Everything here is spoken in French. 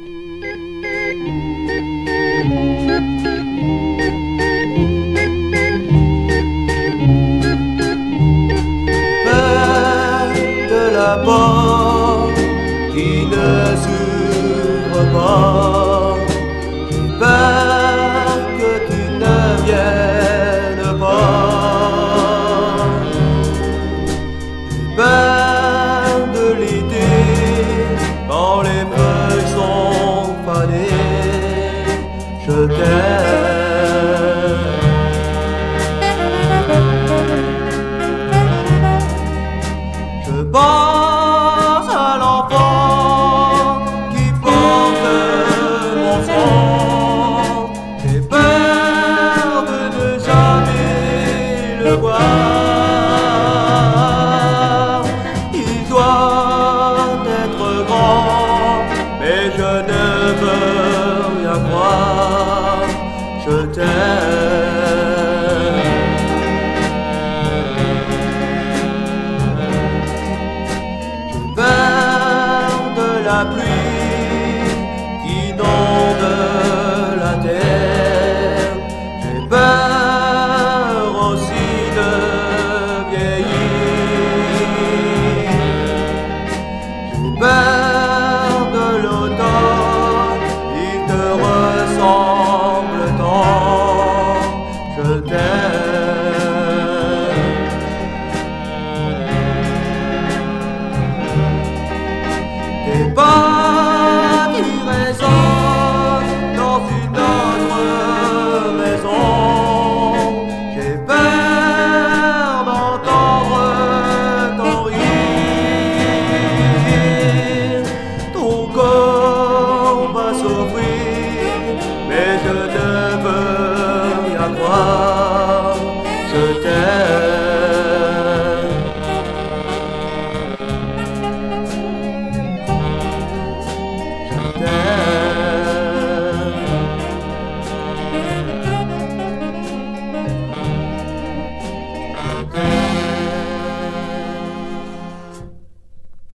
De la porte qui ne s'ouvre pas, j'ai peur que tu ne viennes pas. J'ai peur de l'été quand les feuilles sont fanées. Je t'aime. Je pense à l'enfant qui porte mon sang. J'ai peur de ne jamais le voir. Il doit être grand, mais je ne veux rien croire. Je t'aime. La pluie